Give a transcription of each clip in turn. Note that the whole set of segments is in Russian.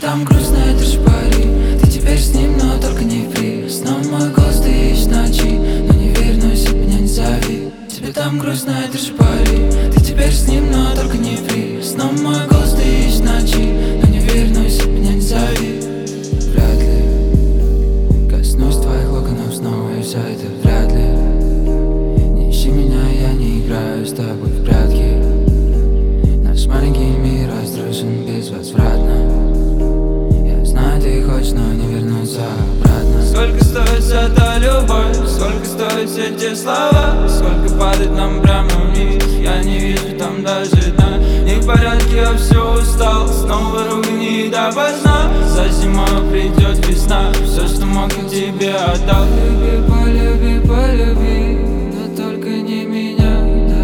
там грустно, это ж пари. Ты теперь с ним, но только не фри. Снова мой голос ты ищешь ночи, но не вернусь, меня не зови. Тебе там грустно, это ж пари. Ты теперь с ним, но только не фри. Снова мой голос ты ищешь ночи, но не вернусь, меня не зови. Вряд ли коснусь твоих локонов снова, и все это вряд ли. Не ищи меня, я не играю с тобой в прятки. Наш маленький мир разрушен безвозвратно. Я знаю, ты хочешь, но не вернуться обратно. Сколько стоит вся та любовь, сколько стоят все те слова, сколько падает нам прямо вниз, я не вижу там даже дна. Не в порядке, я все устал, снова ругни допоздна. За зимой придет весна, все, что мог, я тебе отдал. Полюби, полюби, полюби, но только не меня,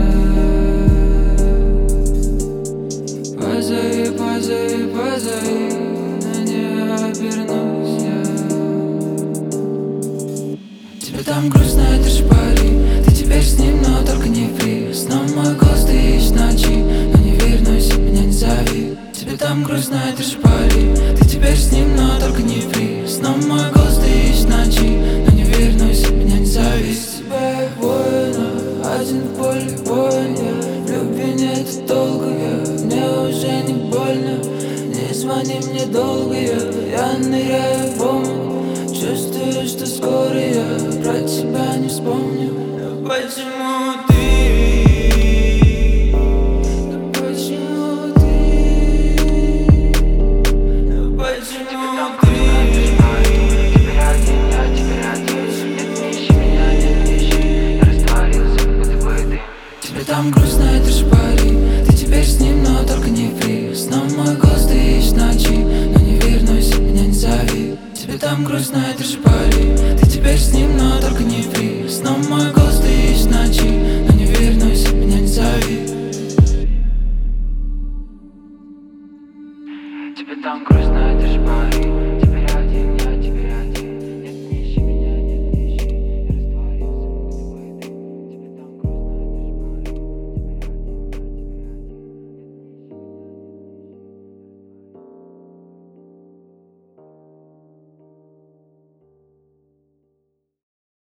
да. Позови, позови, позови, но не обернусь я. Тебе там грустно, это ж пари. Ты теперь с ним, но только не фри. Снова мой голос ты ищешь ночи, но не вернусь, меня не зови. Тебе там грустно, это ж пари. Ты теперь с ним, но только не фри. Снова мой голос ты ищешь ночи, но не вернусь, меня не зови. Без тебя воина, один в поле воин я. В любви нет долга я, мне уже не больно. Не звони мне долго я ныряю в омут. Чувствую, что скоро я про тебя не вспомню. Но почему ты? Но почему ты? Но почему ты? Теперь один, я теперь один. Нет, не ищи меня, нет, не ищи. Я растворился, как будто бы ты. Тебе там грустно, это ж пари. Ты теперь с ним, но только не фри. Снова мой голос ты ищешь ночи, но не вернусь, меня не зови. Тебе там грустно, это ж пари. Ты теперь с ним, но только не фри. Снова мой голос ты ищешь ночи, но не вернусь, меня не зови. Тебе там грустно, это ж пари.